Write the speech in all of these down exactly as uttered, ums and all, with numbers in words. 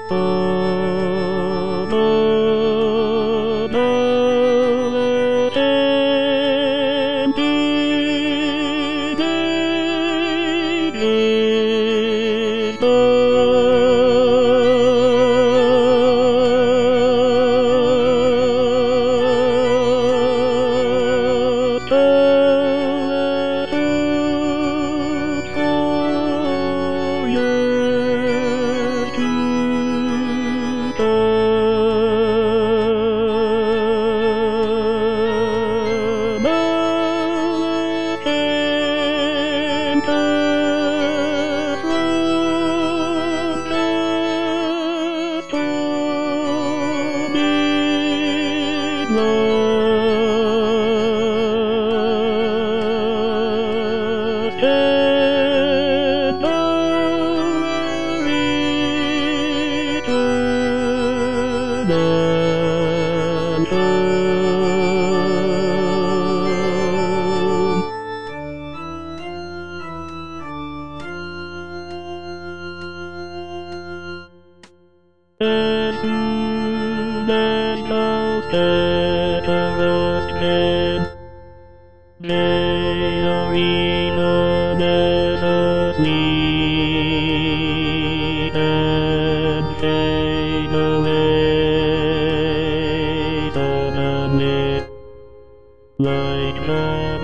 Like that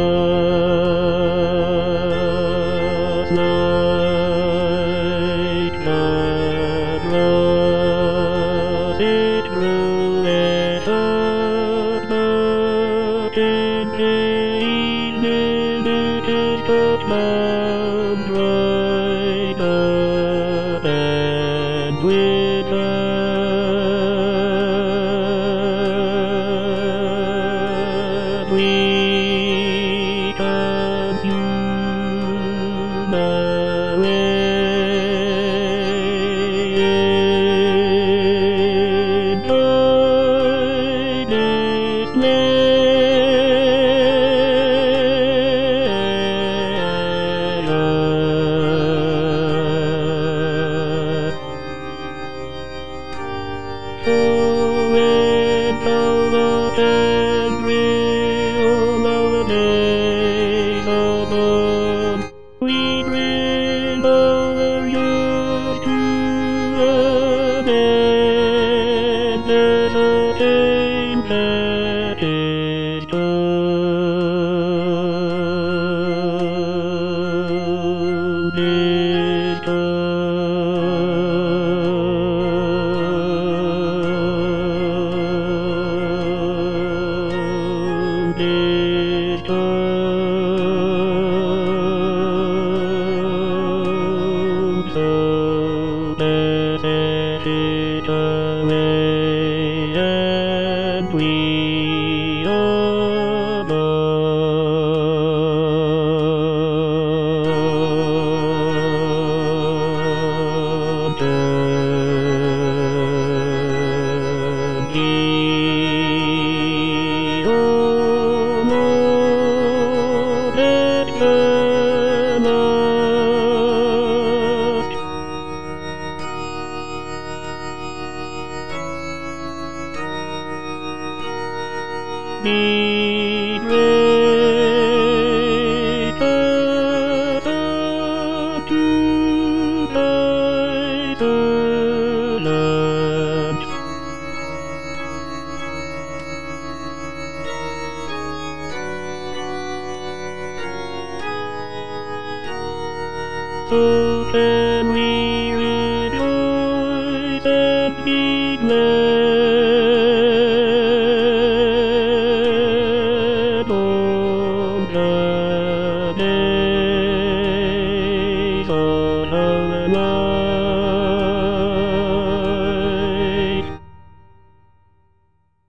rose, like that rose, it grew at a mountain plain, and it is cut down right up and with we consume away in kindness we bring our years to an end. There's a time that is come, is come, is come. So let it away, and we abandon He almost at last. Be great as unto thy servant. So can we